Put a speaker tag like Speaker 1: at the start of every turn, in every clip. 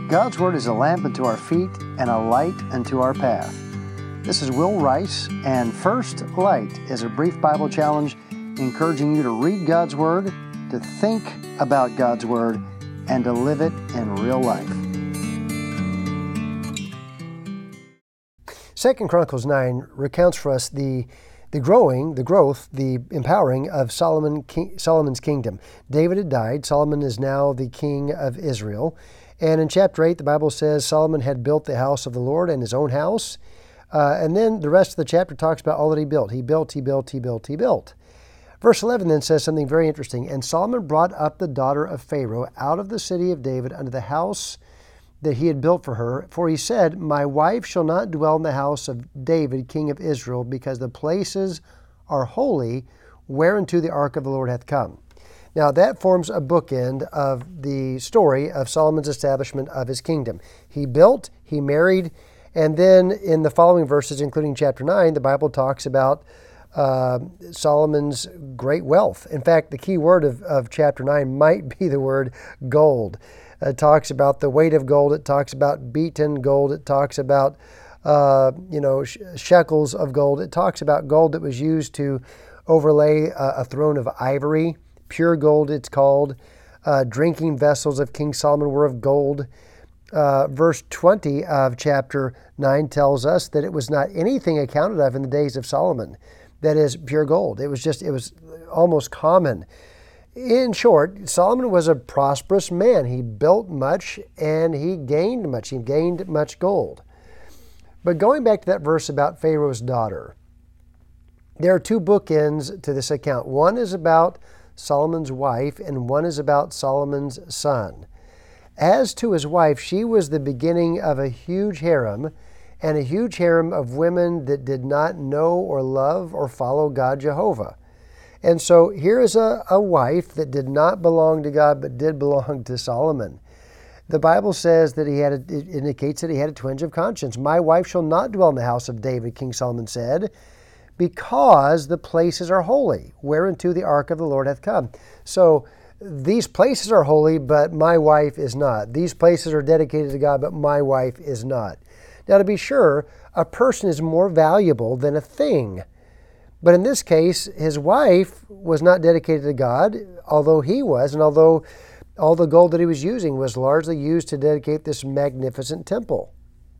Speaker 1: God's Word is a lamp unto our feet and a light unto our path. This is Will Rice, and First Light is a brief Bible challenge encouraging you to read God's Word, to think about God's Word, and to live it in real life.
Speaker 2: 2 Chronicles 9 recounts for us the growth, the empowering of Solomon's kingdom. David had died. Solomon is now the king of Israel. And in chapter 8, the Bible says Solomon had built the house of the Lord and his own house. And then the rest of the chapter talks about all that he built. He built. Verse 11 then says something very interesting. And Solomon brought up the daughter of Pharaoh out of the city of David unto the house that he had built for her. For he said, My wife shall not dwell in the house of David, king of Israel, because the places are holy, whereunto the ark of the Lord hath come. Now that forms a bookend of the story of Solomon's establishment of his kingdom. He built, he married, and then in the following verses, including chapter 9, the Bible talks about Solomon's great wealth. In fact, the key word of chapter 9 might be the word gold. It talks about the weight of gold. It talks about beaten gold. It talks about shekels of gold. It talks about gold that was used to overlay a throne of ivory. Pure gold, it's called. Drinking vessels of King Solomon were of gold. Verse 20 of chapter 9 tells us that it was not anything accounted of in the days of Solomon. That is pure gold. It was almost common. In short, Solomon was a prosperous man. He built much and he gained much. He gained much gold. But going back to that verse about Pharaoh's daughter, there are two bookends to this account. One is about Solomon's wife, and one is about Solomon's son. As to his wife, she was the beginning of a huge harem, and a huge harem of women that did not know or love or follow God Jehovah. And so here is a wife that did not belong to God, but did belong to Solomon. The Bible says that it indicates that he had a twinge of conscience. My wife shall not dwell in the house of David, King Solomon said, because the places are holy, whereunto the ark of the Lord hath come. So these places are holy, but my wife is not. These places are dedicated to God, but my wife is not. Now, to be sure, a person is more valuable than a thing. But in this case, his wife was not dedicated to God, although he was, and although all the gold that he was using was largely used to dedicate this magnificent temple.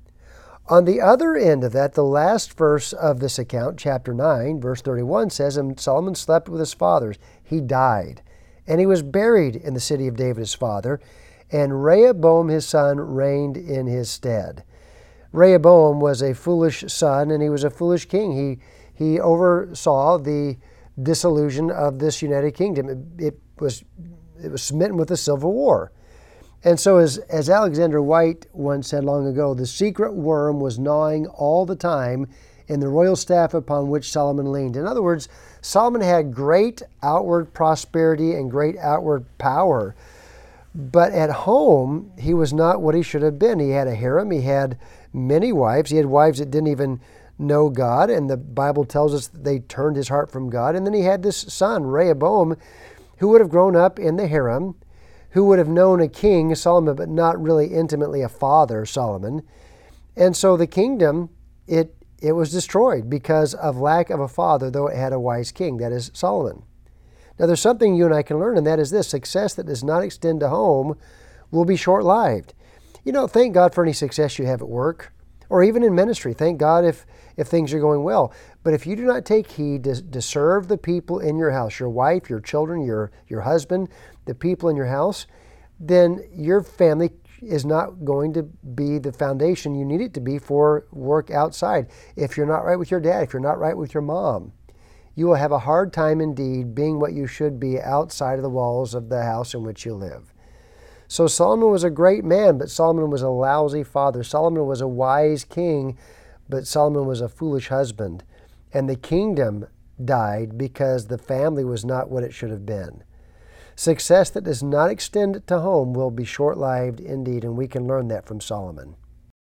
Speaker 2: On the other end of that, the last verse of this account, chapter 9, verse 31, says, And Solomon slept with his fathers. He died, and he was buried in the city of David his father, and Rehoboam his son reigned in his stead. Rehoboam was a foolish son, and he was a foolish king. He oversaw the dissolution of this united kingdom. It was smitten with a civil war. And so as Alexander White once said long ago, the secret worm was gnawing all the time in the royal staff upon which Solomon leaned. In other words, Solomon had great outward prosperity and great outward power. But at home, he was not what he should have been. He had a harem. He had many wives. He had wives that didn't even know God, and the Bible tells us that they turned his heart from God. And then he had this son, Rehoboam, who would have grown up in the harem, who would have known a king, Solomon, but not really intimately a father, Solomon. And so the kingdom, it was destroyed because of lack of a father, though it had a wise king, that is Solomon. Now there's something you and I can learn, and that is this: success that does not extend to home will be short-lived. Thank God for any success you have at work, or even in ministry. Thank God if things are going well. But if you do not take heed to serve the people in your house, your wife, your children, your husband, the people in your house, then your family is not going to be the foundation you need it to be for work outside. If you're not right with your dad, if you're not right with your mom, you will have a hard time indeed being what you should be outside of the walls of the house in which you live. So Solomon was a great man, but Solomon was a lousy father. Solomon was a wise king, but Solomon was a foolish husband. And the kingdom died because the family was not what it should have been. Success that does not extend to home will be short-lived indeed, and we can learn that from Solomon.